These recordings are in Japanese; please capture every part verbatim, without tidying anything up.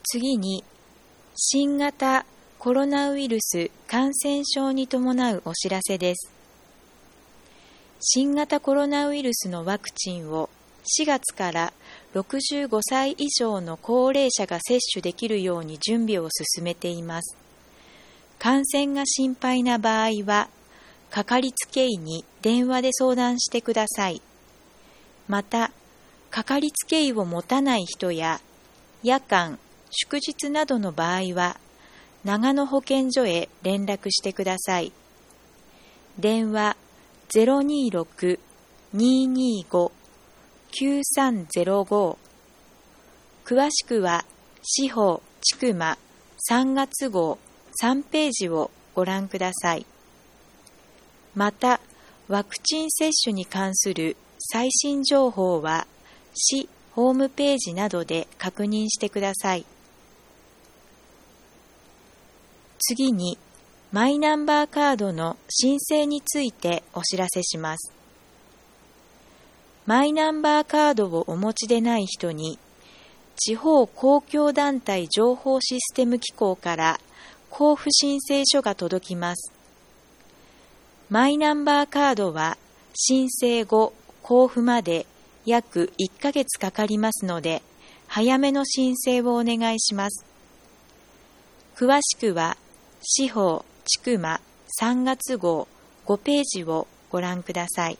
次に、新型コロナウイルス感染症に伴うお知らせです。新型コロナウイルスのワクチンをしがつからろくじゅうごさい以上の高齢者が接種できるように準備を進めています。感染が心配な場合は、かかりつけ医に電話で相談してください。また、かかりつけ医を持たない人や、夜間、祝日などの場合は、長野保健所へ連絡してください。電話 ゼロにーろく にーにーご きゅうさんゼロご 詳しくは司法ちくまさんがつごうさんページをご覧ください。また、ワクチン接種に関する最新情報は市ホームページなどで確認してください。次に、マイナンバーカードの申請についてお知らせします。マイナンバーカードをお持ちでない人に、地方公共団体情報システム機構から交付申請書が届きます。マイナンバーカードは申請後、交付まで約いっかげつかかりますので、早めの申請をお願いします。詳しくは、司法ちくまさんがつごうごページをご覧ください。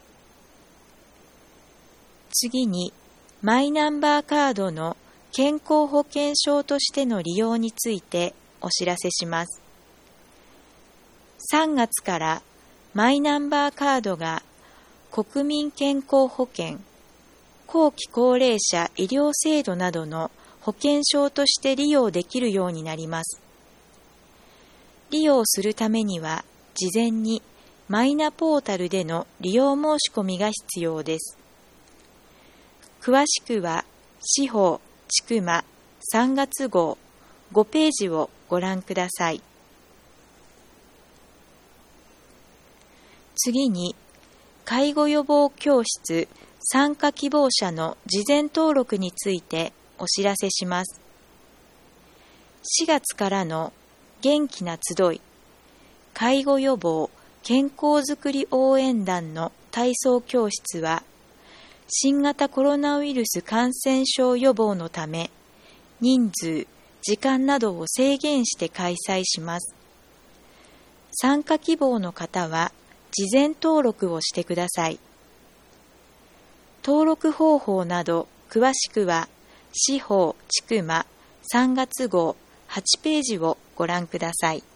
次に、マイナンバーカードの健康保険証としての利用についてお知らせします。さんがつからマイナンバーカードが国民健康保険、後期高齢者医療制度などの保険証として利用できるようになります。利用するためには、事前にマイナポータルでの利用申し込みが必要です。詳しくは、司法ちくまさんがつごうごページをご覧ください。次に、介護予防教室参加希望者の事前登録についてお知らせします。しがつからの元気な集い、介護予防健康づくり応援団の体操教室は、新型コロナウイルス感染症予防のため、人数、時間などを制限して開催します。参加希望の方は、事前登録をしてください。登録方法など詳しくは、司法ちくまさんがつごうはちページをご覧ください。